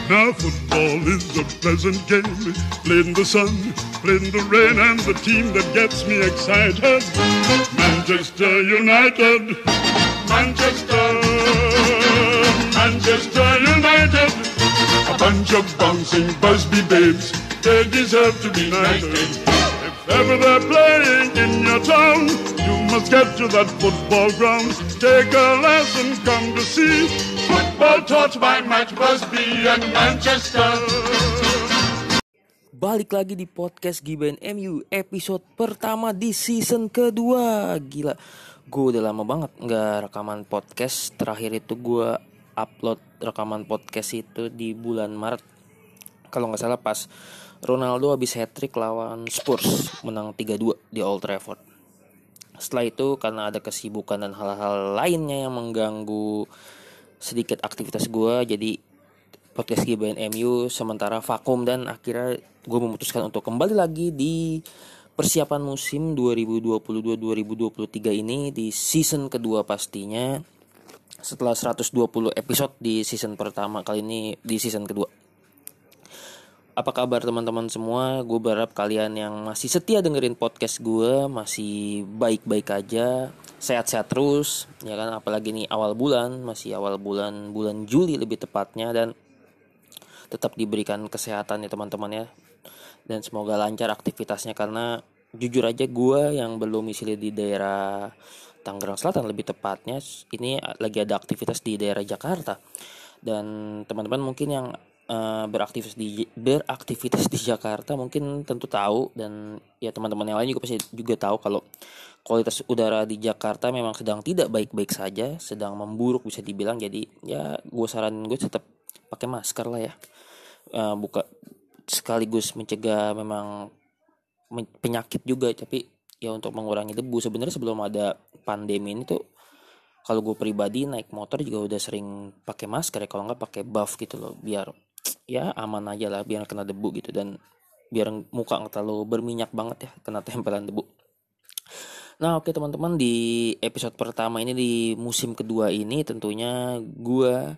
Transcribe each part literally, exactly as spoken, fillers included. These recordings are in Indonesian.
Now football is a pleasant game, played in the sun, played in the rain, and the team that gets me excited, Manchester United, Manchester, Manchester United, a bunch of bouncing Busby babes, they deserve to be knighted. If ever they're playing in your town, you must get to that football ground, take a lesson, come to see football taught by Matt Busby and Manchester. Balik lagi di podcast Gibain M U episode pertama di season kedua. Gila, gue udah lama banget gak rekaman podcast. Terakhir itu gue upload rekaman podcast itu di bulan Maret, kalau gak salah pas Ronaldo habis hat-trick lawan Spurs, menang tiga dua di Old Trafford. Setelah itu karena ada kesibukan dan hal-hal lainnya yang mengganggu sedikit aktivitas gue, jadi podcast Gibain M U sementara vakum, dan akhirnya gue memutuskan untuk kembali lagi di persiapan musim dua ribu dua puluh dua dua ribu dua puluh tiga ini di season kedua pastinya, setelah seratus dua puluh episode di season pertama, kali ini di season kedua. Apa kabar teman-teman semua? Gue berharap kalian yang masih setia dengerin podcast gue masih baik-baik aja, sehat-sehat terus, ya kan? Apalagi nih awal bulan, masih awal bulan bulan Juli lebih tepatnya, dan tetap diberikan kesehatan ya teman-teman ya. Dan semoga lancar aktivitasnya, karena jujur aja gue yang belum domisili di daerah Tangerang Selatan lebih tepatnya, ini lagi ada aktivitas di daerah Jakarta. Dan teman-teman mungkin yang Uh, beraktivitas di beraktivitas di Jakarta mungkin tentu tahu, dan ya teman-teman yang lain juga pasti juga tahu kalau kualitas udara di Jakarta memang sedang tidak baik-baik saja, sedang memburuk bisa dibilang. Jadi ya gue saranin gue tetap pakai masker lah ya, uh, buka sekaligus mencegah memang penyakit juga, tapi ya untuk mengurangi debu. Sebenarnya sebelum ada pandemi ini tuh, kalau gue pribadi naik motor juga udah sering pakai masker ya, kalau nggak pakai buff gitu loh, biar ya aman aja lah, biar kena debu gitu, dan biar muka nggak terlalu berminyak banget ya, kena tempelan debu. Nah oke teman-teman, di episode pertama ini di musim kedua ini tentunya gue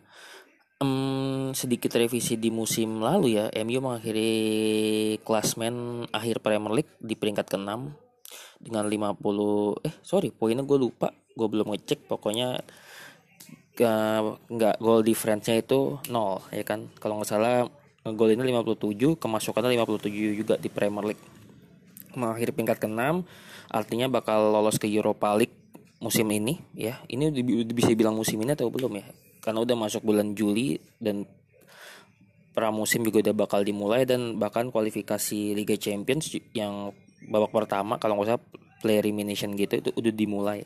um, sedikit revisi di musim lalu ya. M U mengakhiri klasmen akhir Premier League di peringkat keenam dengan lima puluh eh sorry poinnya gue lupa, gue belum ngecek, pokoknya nggak, goal difference-nya itu nol ya kan, kalau nggak salah gol ini lima puluh tujuh, kemasukannya lima puluh tujuh juga di Premier League. Mengakhiri peringkat keenam artinya bakal lolos ke Europa League musim ini ya. Ini bisa bilang musim ini atau belum ya, karena udah masuk bulan Juli dan pramusim juga udah bakal dimulai, dan bahkan kualifikasi Liga Champions yang babak pertama kalau nggak salah play elimination gitu itu udah dimulai.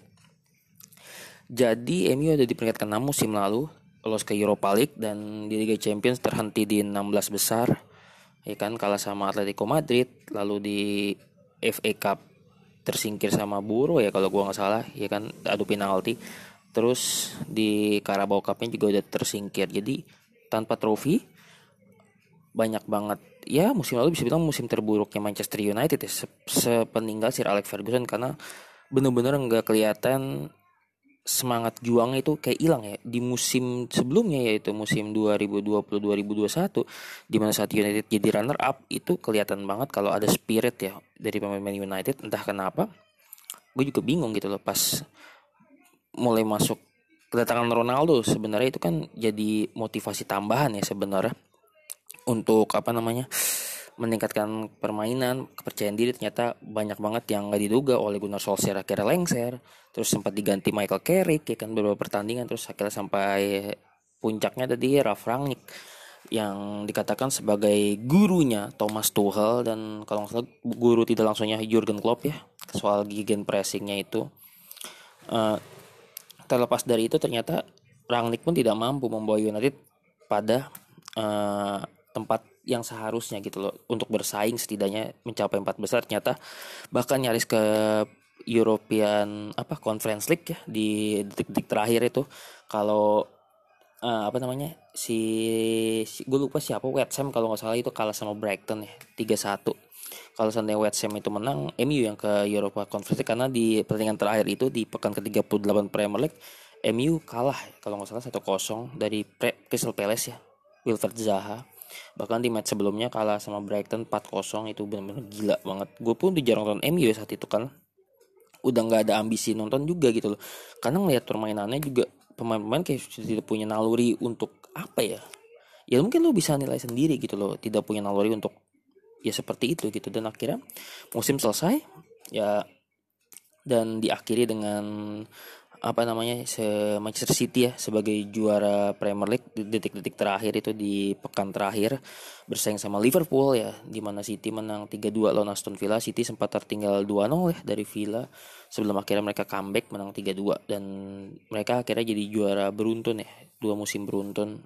Jadi M U ada di peringkat keenam musim lalu, lolos ke Europa League, dan di Liga Champions terhenti di enam belas besar, ya kan, kalah sama Atletico Madrid. Lalu di F A Cup tersingkir sama Buro ya kalau gua nggak salah, ya kan, adu penalti. Terus di Carabao Cup-nya juga udah tersingkir. Jadi tanpa trofi, banyak banget ya. Musim lalu bisa bilang musim terburuknya Manchester United ya, sepeninggal Sir Alex Ferguson, karena benar-benar nggak kelihatan semangat juangnya itu kayak hilang ya di musim sebelumnya, yaitu musim dua ribu dua puluh dua ribu dua puluh satu, di mana saat United jadi runner up itu kelihatan banget kalau ada spirit ya dari pemain United. Entah kenapa gue juga bingung gitu loh, pas mulai masuk kedatangan Ronaldo, sebenarnya itu kan jadi motivasi tambahan ya sebenarnya untuk apa namanya meningkatkan permainan, kepercayaan diri. Ternyata banyak banget yang gak diduga. Oleh Gunnar Solskjaer akhirnya lengser, terus sempat diganti Michael Carrick ya kan beberapa pertandingan, terus akhirnya sampai puncaknya tadi Ralf Rangnick yang dikatakan sebagai gurunya Thomas Tuchel, dan kalau nggak salah guru tidak langsungnya Jurgen Klopp ya soal gegen pressingnya itu. Uh, terlepas dari itu ternyata Rangnick pun tidak mampu membawa United pada uh, tempat yang seharusnya gitu loh, untuk bersaing setidaknya mencapai empat besar. Ternyata bahkan nyaris ke European apa Conference League ya di detik-detik terakhir itu. Kalau uh, apa namanya si, si gue lupa siapa, West Ham kalau nggak salah, itu kalah sama Brighton ya tiga satu. Kalau seandainya West Ham itu menang, M U yang ke Europa Conference League, karena di pertandingan terakhir itu di pekan ke tiga puluh delapan Premier League M U kalah kalau nggak salah satu kosong dari Crystal Palace ya, Wilfried Zaha. Bahkan di match sebelumnya kalah sama Brighton empat kosong, itu benar-benar gila banget. Gue pun udah jarang nonton M U ya saat itu kan, udah nggak ada ambisi nonton juga gitu loh, karena ngeliat permainannya juga pemain-pemain kayak tidak punya naluri untuk apa ya ya mungkin lo bisa nilai sendiri gitu loh, tidak punya naluri untuk ya seperti itu gitu. Dan akhirnya musim selesai ya, dan diakhiri dengan apa namanya se Manchester City ya sebagai juara Premier League di detik-detik terakhir itu, di pekan terakhir bersaing sama Liverpool ya, di mana City menang tiga dua lawan Aston Villa. City sempat tertinggal dua nol ya dari Villa sebelum akhirnya mereka comeback menang tiga dua, dan mereka akhirnya jadi juara beruntun ya, dua musim beruntun.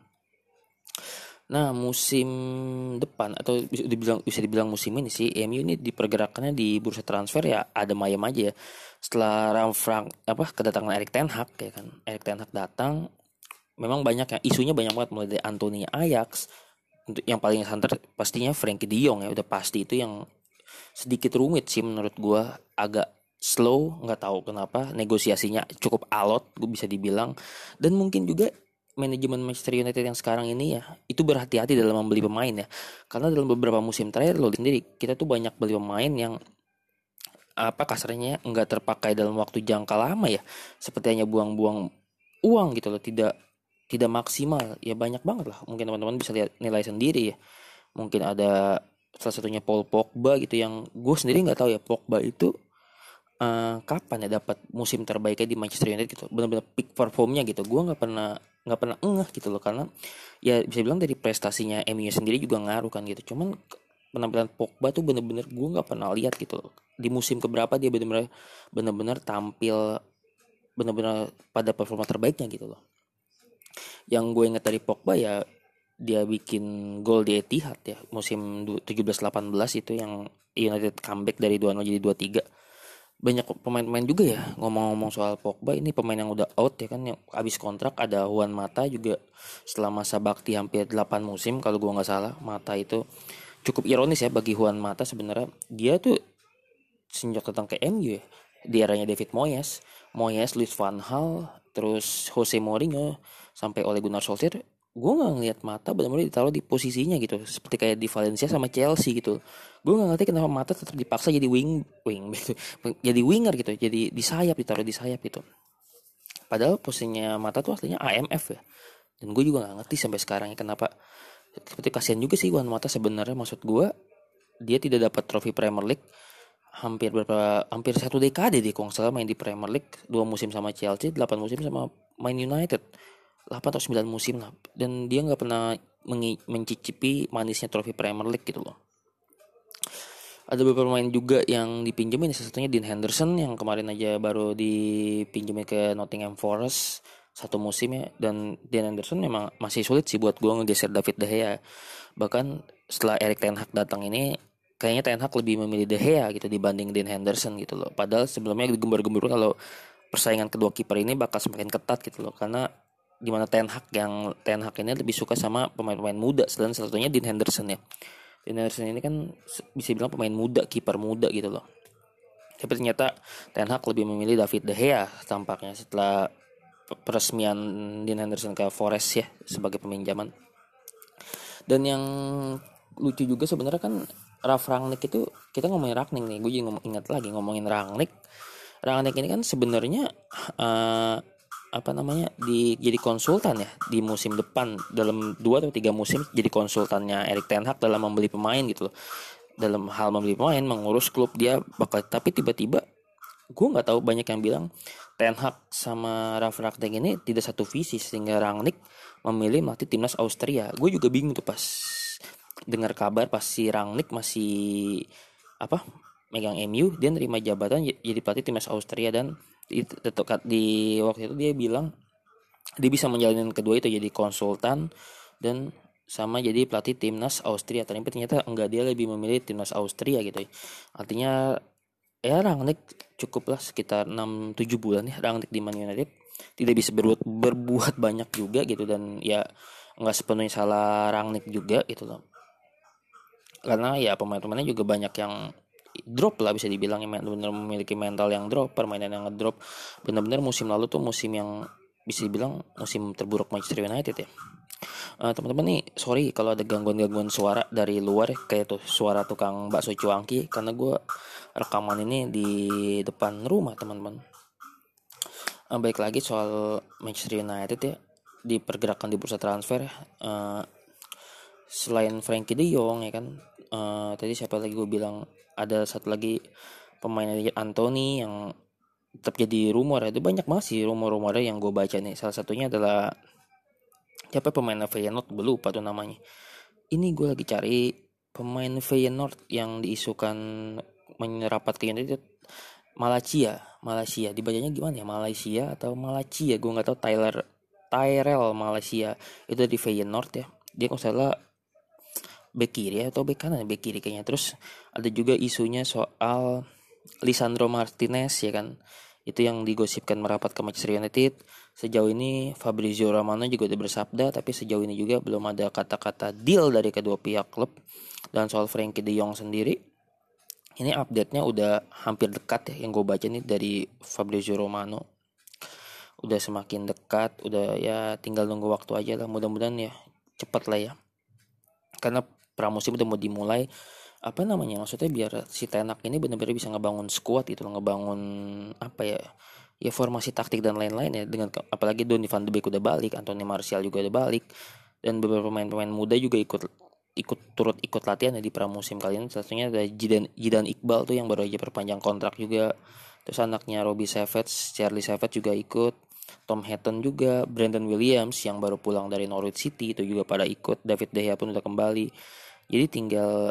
Nah, musim depan atau bisa dibilang bisa dibilang musim ini sih, M U ini dipergerakannya di bursa transfer ya ada mayem aja ya. Setelah Ram Frank apa kedatangan Erik ten Hag ya kan. Erik ten Hag datang, memang banyak yang isunya banyak banget, mulai dari Anthony Ajax, untuk yang paling santer pastinya Frenkie de Jong ya, udah pasti itu yang sedikit rumit sih menurut gua, agak slow, nggak tahu kenapa negosiasinya cukup alot gue bisa dibilang. Dan mungkin juga manajemen Manchester United yang sekarang ini ya itu berhati-hati dalam membeli pemain ya, karena dalam beberapa musim terakhir lo lihat sendiri kita tuh banyak beli pemain yang apa kasarnya nggak terpakai dalam waktu jangka lama ya, seperti hanya buang-buang uang gitu loh, tidak tidak maksimal ya, banyak banget lah, mungkin teman-teman bisa lihat nilai sendiri ya. Mungkin ada salah satunya Paul Pogba gitu, yang gue sendiri nggak tahu ya Pogba itu uh, kapan ya dapat musim terbaiknya di Manchester United gitu, benar-benar peak performnya gitu. Gue nggak pernah nggak pernah ngeh gitu loh, karena ya bisa bilang dari prestasinya M U sendiri juga ngaruh kan gitu. Cuman penampilan Pogba tuh bener-bener gue nggak pernah lihat gitu loh, di musim keberapa dia bener-bener bener-bener tampil bener-bener pada performa terbaiknya gitu loh. Yang gue inget dari Pogba ya dia bikin gol di Etihad ya musim tujuh belas delapan belas itu, yang United comeback dari dua nol jadi dua tiga. Banyak pemain-pemain juga ya, ngomong-ngomong soal Pogba, ini pemain yang udah out ya kan, yang habis kontrak. Ada Juan Mata juga setelah masa bakti hampir delapan musim kalau gua nggak salah. Mata itu cukup ironis ya bagi Juan Mata sebenarnya, dia tuh sejak datang ke M U ya di eranya David Moyes, Moyes, Luis van Gaal, terus Jose Mourinho sampai Ole Gunnar Solskjaer, gue nggak ngeliat Mata benar-benar ditaruh di posisinya gitu, seperti kayak di Valencia sama Chelsea gitu. Gue nggak ngerti kenapa Mata tetap dipaksa jadi wing wing gitu, jadi winger gitu, jadi di sayap, ditaruh di sayap gitu. Padahal posisinya Mata tuh aslinya A M F ya, dan gue juga nggak ngerti sampai sekarang ya kenapa. Seperti kasihan juga sih Juan Mata sebenarnya, maksud gue dia tidak dapat trofi Premier League hampir berapa hampir satu dekade deh kalau nggak salah main di Premier League, dua musim sama Chelsea, delapan musim sama Man United, delapan atau sembilan musim lah, dan dia nggak pernah mengi- mencicipi manisnya trofi Premier League gitu loh. Ada beberapa pemain juga yang dipinjemin, salah satunya Dean Henderson yang kemarin aja baru dipinjemin ke Nottingham Forest satu musim ya, dan Dean Henderson memang masih sulit sih buat gue ngegeser David De Gea. Bahkan setelah Erik ten Hag datang ini kayaknya Ten Hag lebih memilih De Gea gitu dibanding Dean Henderson gitu loh. Padahal sebelumnya digembar-gembar kalau persaingan kedua kiper ini bakal semakin ketat gitu loh, karena dimana Ten Hag yang Ten Hag ini lebih suka sama pemain-pemain muda, selain salah satunya Dean Henderson ya. Dean Henderson ini kan bisa bilang pemain muda, kiper muda gitu loh. Tapi ternyata Ten Hag lebih memilih David De Gea tampaknya setelah peresmian Dean Henderson ke Forest ya sebagai peminjaman. Dan yang lucu juga sebenarnya kan Ralf Rangnick itu, kita ngomongin Rangnick nih, gue juga ingat lagi ngomongin Rangnick. Rangnick ini kan sebenarnya uh, apa namanya di jadi konsultan ya di musim depan, dalam dua atau tiga musim jadi konsultannya Erik ten Hag dalam membeli pemain gitu loh. Dalam hal membeli pemain, mengurus klub dia bakal, tapi tiba-tiba gue nggak tahu, banyak yang bilang Ten Hag sama Ralf Rangnick ini tidak satu visi sehingga Rangnick memilih melatih timnas Austria. Gue juga bingung tuh pas dengar kabar pas si Rangnick masih apa megang M U, dia nerima jabatan jadi pelatih timnas Austria, dan di, di waktu itu dia bilang dia bisa menjalani kedua itu, jadi konsultan dan sama jadi pelatih timnas Austria. Tapi ternyata enggak, dia lebih memilih timnas Austria gitu. Artinya ya Rangnick cukuplah sekitar enam tujuh bulan ya Rangnick di Man United, tidak bisa berbuat, berbuat banyak juga gitu, dan ya enggak sepenuhnya salah Rangnick juga gitu loh. Karena ya pemain-pemainnya juga banyak yang drop lah, bisa dibilang yang benar-benar memiliki mental yang drop, permainan yang ngedrop. Benar-benar musim lalu tuh musim yang bisa dibilang musim terburuk Manchester United ya. Eh, teman-teman nih, sorry kalau ada gangguan-gangguan suara dari luar ya, kayak tuh suara tukang bakso cuangki, karena gue rekaman ini di depan rumah teman-teman. Eh, baik lagi soal Manchester United ya, di pergerakan di bursa transfer. eh, Selain Frankie De Jong ya kan, eh, tadi siapa lagi gue bilang, ada satu lagi pemain Anthony yang tetap jadi rumor ya. Itu banyak banget sih rumor-rumornya yang gue baca nih. Salah satunya adalah siapa pemain Feyenoord, gue lupa tuh namanya. Ini gue lagi cari pemain Feyenoord yang diisukan menyerapat ke United. Malaysia, Malaysia dibacanya gimana ya, Malaysia atau Malaysia, gue nggak tahu. Tyler Tyrell Malaysia itu di Feyenoord ya. Dia kalau salah bek kiri atau bek kanan, bek kiri kayaknya. Terus ada juga isunya soal Lisandro Martinez ya kan, itu yang digosipkan merapat ke Manchester United. Sejauh ini Fabrizio Romano juga udah bersabda, tapi sejauh ini juga belum ada kata-kata deal dari kedua pihak klub. Dan soal Frankie De Jong sendiri, ini update-nya udah hampir dekat ya, yang gue baca nih dari Fabrizio Romano. Udah semakin dekat, udah ya tinggal nunggu waktu aja lah, mudah-mudahan ya cepat lah ya. Karena pramusim udah mau dimulai, apa namanya, maksudnya biar si Tenak ini benar-benar bisa ngebangun squad itu, ngebangun apa ya, ya formasi taktik dan lain-lain ya, dengan apalagi Donny van de Beek udah balik, Anthony Martial juga udah balik, dan beberapa pemain-pemain muda juga ikut ikut turut ikut latihan ya di pramusim kali ini. Satunya ada Jidan Jidan Iqbal tuh yang baru aja perpanjang kontrak juga. Terus anaknya Robbie Savage, Charlie Savage juga ikut. Tom Hatton juga, Brandon Williams yang baru pulang dari Norwich City itu juga pada ikut. David De Gea pun udah kembali. Jadi tinggal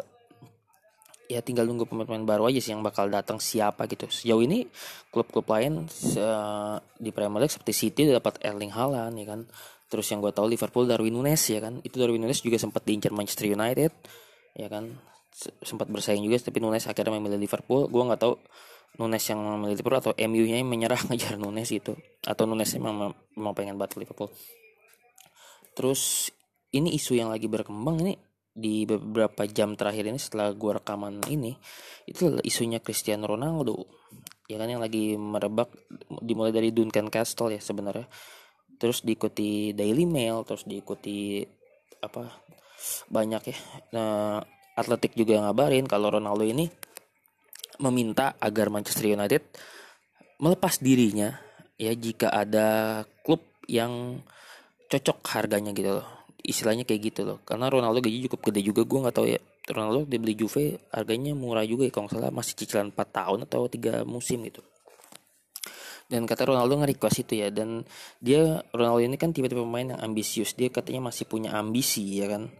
ya tinggal nunggu pemain-pemain baru aja sih yang bakal datang siapa gitu. Sejauh ini klub-klub lain uh, di Premier League seperti City udah dapat Erling Haaland ya kan. Terus yang gue tahu Liverpool Darwin Nunes ya kan. Itu Darwin Nunes juga sempat diincar Manchester United ya kan. Sempat bersaing juga, tapi Nunes akhirnya memilih Liverpool. Gue nggak tahu Nunes yang memilih Liverpool atau M U-nya yang menyerah ngejar Nunes itu, atau Nunes memang memang pengen banget Liverpool. Terus ini isu yang lagi berkembang ini di beberapa jam terakhir ini setelah gua rekaman ini, itu adalah isunya Cristiano Ronaldo ya kan, yang lagi merebak, dimulai dari Duncan Castle ya sebenarnya, terus diikuti Daily Mail, terus diikuti apa banyak ya. Nah, Atletik juga ngabarin kalau Ronaldo ini meminta agar Manchester United melepas dirinya ya jika ada klub yang cocok harganya gitu loh, istilahnya kayak gitu loh. Karena Ronaldo gaji cukup gede juga, gue nggak tahu ya, Ronaldo dibeli Juve harganya murah juga ya kalau nggak salah, masih cicilan empat tahun atau tiga musim gitu. Dan kata Ronaldo nge-request itu ya, dan dia Ronaldo ini kan tipe-tipe pemain yang ambisius, dia katanya masih punya ambisi ya kan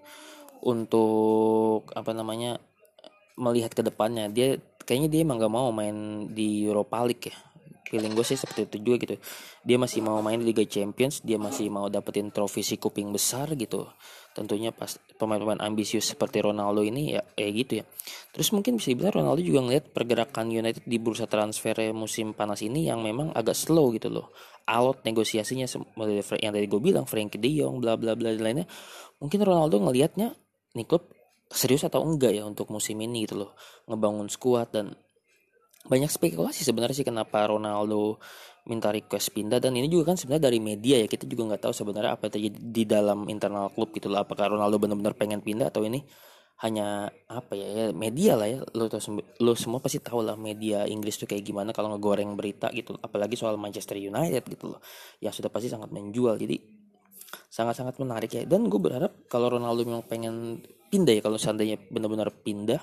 untuk apa namanya melihat ke depannya. Dia kayaknya dia emang gak mau main di Europa League ya, feeling gue sih seperti itu juga gitu. Dia masih mau main di Liga Champions, dia masih mau dapetin trofi si kuping besar gitu. Tentunya pas pemain-pemain ambisius seperti Ronaldo ini ya kayak gitu ya. Terus mungkin bisa dibilang Ronaldo juga ngeliat pergerakan United di bursa transfer musim panas ini yang memang agak slow gitu loh. Alot negosiasinya yang tadi gue bilang, Frankie De Jong bla bla bla dan lainnya. Mungkin Ronaldo ngelihatnya nih klub serius atau enggak ya untuk musim ini gitu loh, ngebangun skuad. Dan banyak spekulasi sebenarnya sih kenapa Ronaldo minta request pindah, dan ini juga kan sebenarnya dari media ya, kita juga nggak tahu sebenarnya apa yang terjadi di dalam internal klub gitu loh. Apakah Ronaldo benar-benar pengen pindah atau ini hanya apa ya, ya media lah ya, lo tuh lo semua pasti tahu lah media Inggris tuh kayak gimana kalau ngegoreng berita gitu, apalagi soal Manchester United gitu loh, yang sudah pasti sangat menjual. Jadi sangat-sangat menarik ya, dan gue berharap kalau Ronaldo memang pengen pindah ya, kalau seandainya benar-benar pindah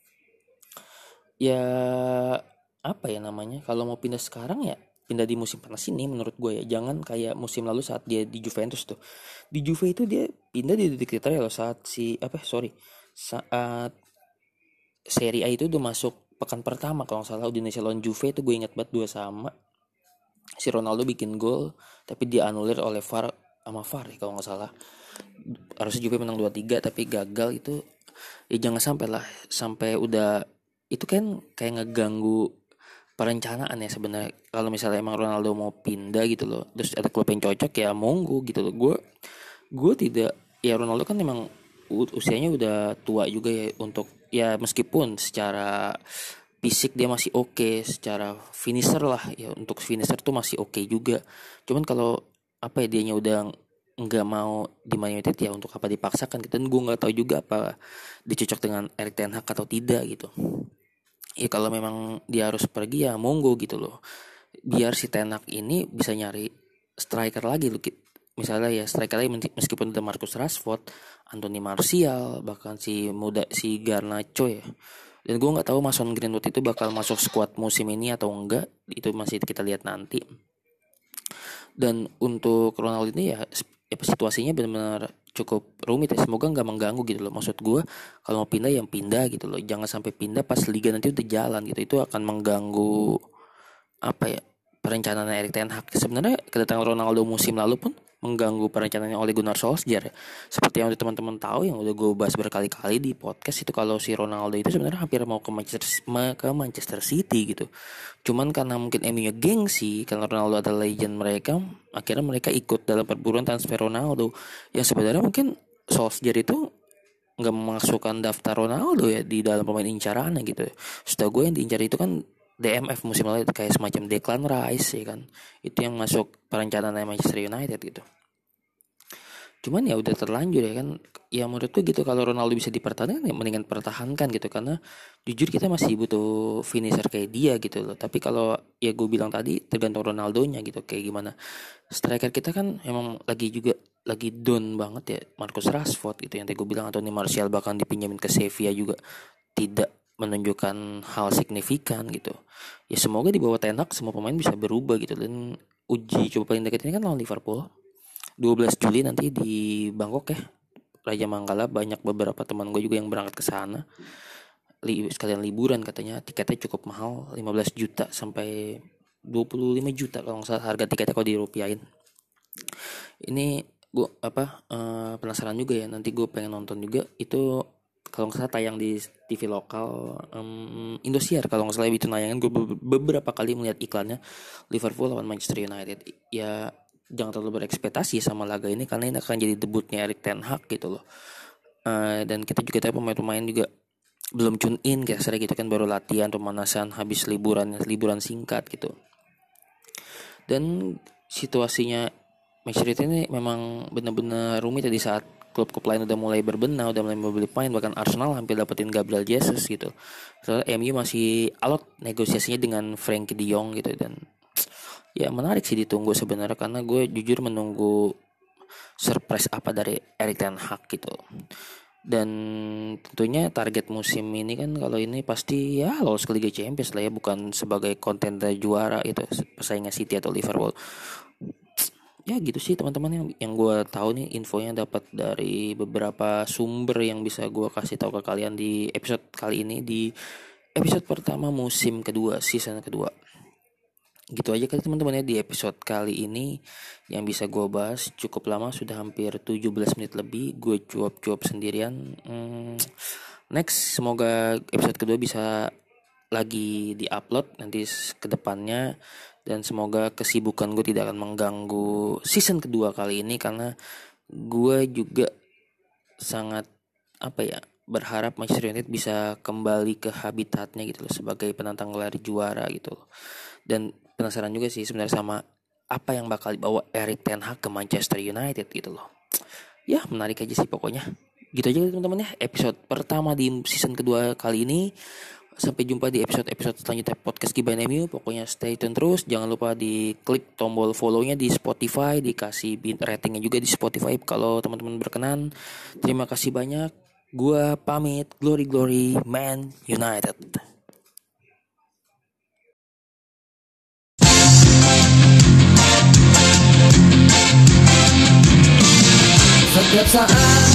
ya apa ya namanya, kalau mau pindah sekarang ya pindah di musim panas ini menurut gue ya. Jangan kayak musim lalu saat dia di Juventus tuh, di Juve itu dia pindah di detik terakhir loh, saat si apa sorry saat Serie A itu udah masuk pekan pertama kalau nggak salah, Udinese lawan Juve itu gue ingat banget dua sama, si Ronaldo bikin gol tapi dianulir oleh V A R sama V A R ya, kalau nggak salah. Harusnya Juve menang dua tiga tapi gagal itu. Ya jangan sampai lah, sampai udah itu kan kayak ngeganggu perencanaan ya sebenarnya. Kalau misalnya emang Ronaldo mau pindah gitu loh, terus ada klub yang cocok ya monggo gitu loh. Gue gue tidak, ya Ronaldo kan emang usianya udah tua juga ya, untuk ya meskipun secara fisik dia masih oke, okay, secara finisher lah ya, untuk finisher tuh masih oke okay juga. Cuman kalau apa ya, dianya udah nggak mau di Man United ya untuk apa dipaksakan gitu. Dan gue nggak tahu juga apa dicocok dengan Erik ten Hag atau tidak gitu. Ya kalau memang dia harus pergi ya monggo gitu loh, biar si ten Hag ini bisa nyari striker lagi loh. Misalnya ya striker lagi meskipun ada Marcus Rashford, Anthony Martial, bahkan si muda si Garnacho ya. Dan gue nggak tahu Mason Greenwood itu bakal masuk skuad musim ini atau enggak, itu masih kita lihat nanti. Dan untuk Ronaldo ini ya, ya situasinya benar-benar cukup rumit ya. Semoga nggak mengganggu gitu loh. Maksud gue kalau mau pindah yang pindah gitu loh. Jangan sampai pindah pas liga nanti udah jalan gitu. Itu akan mengganggu apa ya, perencanaan Erik ten Hag. Sebenarnya kedatangan Ronaldo musim lalu pun mengganggu perencanaannya Ole Gunnar Solskjaer. Seperti yang udah teman-teman tahu, yang udah gue bahas berkali-kali di podcast itu, kalau si Ronaldo itu sebenarnya hampir mau ke Manchester ke Manchester City gitu. Cuman karena mungkin M U-nya gengsi, karena Ronaldo adalah legend mereka, akhirnya mereka ikut dalam perburuan transfer Ronaldo. Yang sebenarnya mungkin Solskjaer itu nggak memasukkan daftar Ronaldo ya di dalam pemain incarannya gitu. Setahu gue yang diincar itu kan D M F musim lalu, kayak semacam Declan Rice ya kan. Itu yang masuk perencanaan Manchester United gitu. Cuman ya udah terlanjur ya kan. Ya menurutku gitu, kalau Ronaldo bisa dipertahankan ya mendingan pertahankan gitu. Karena jujur kita masih butuh finisher kayak dia gitu loh. Tapi kalau ya gue bilang tadi, tergantung Ronaldonya gitu kayak gimana. Striker kita kan emang lagi juga lagi down banget ya. Marcus Rashford gitu yang tadi gue bilang, Anthony Martial bahkan dipinjamin ke Sevilla juga tidak menunjukkan hal signifikan gitu. Ya semoga di bawah ten Hag semua pemain bisa berubah gitu. Dan uji coba paling dekat ini kan lawan Liverpool dua belas Juli nanti di Bangkok ya, Raja Manggala. Banyak beberapa teman gue juga yang berangkat ke sana Li, sekalian liburan katanya. Tiketnya cukup mahal, lima belas juta sampai dua puluh lima juta kalau nggak salah harga tiketnya kalau dirupiahin. Ini gue apa uh, penasaran juga ya, nanti gue pengen nonton juga itu. Kalau nggak salah tayang di T V lokal um, Indosiar kalau nggak salah itu nayangan. Gue beberapa kali melihat iklannya Liverpool lawan Manchester United. Ya jangan terlalu berekspektasi sama laga ini karena ini akan jadi debutnya Erik ten Hag gitu loh. Uh, dan kita juga tahu pemain-pemain juga belum tune in kayak sering gitu kan, baru latihan pemanasan habis liburan liburan singkat gitu. Dan situasinya Manchester United ini memang benar-benar rumit ya di saat klub-klub lain udah mulai berbenah, udah mulai membeli pemain. Bahkan Arsenal hampir dapetin Gabriel Jesus gitu. Soalnya M U masih alot negosiasinya dengan Frenkie de Jong gitu. Dan ya menarik sih ditunggu sebenarnya, karena gue jujur menunggu surprise apa dari Erik ten Hag gitu. Dan tentunya target musim ini kan kalau ini pasti ya lolos ke Liga Champions lah ya, bukan sebagai kontender juara itu pesaingnya City atau Liverpool. Ya gitu sih teman-teman yang yang gue tahu nih, infonya dapat dari beberapa sumber yang bisa gue kasih tahu ke kalian di episode kali ini, di episode pertama musim kedua, season kedua. Gitu aja kali teman-teman ya di episode kali ini yang bisa gue bahas. Cukup lama, sudah hampir tujuh belas menit lebih gue cuap-cuap sendirian. hmm, Next semoga episode kedua bisa lagi di-upload nanti ke depannya. Dan semoga kesibukan gue tidak akan mengganggu season kedua kali ini, karena gue juga sangat apa ya berharap Manchester United bisa kembali ke habitatnya gitu loh, sebagai penantang gelar juara gitu loh. Dan penasaran juga sih sebenarnya sama apa yang bakal dibawa Erik ten Hag ke Manchester United gitu loh. Ya menarik aja sih pokoknya. Gitu aja teman-teman ya episode pertama di season kedua kali ini. Sampai jumpa di episode-episode selanjutnya podcast Gibain M U. Pokoknya stay tune terus. Jangan lupa di klik tombol follow-nya di Spotify, dikasih ratingnya juga di Spotify kalau teman-teman berkenan. Terima kasih banyak. Gua pamit. Glory glory Man United. Setiap saat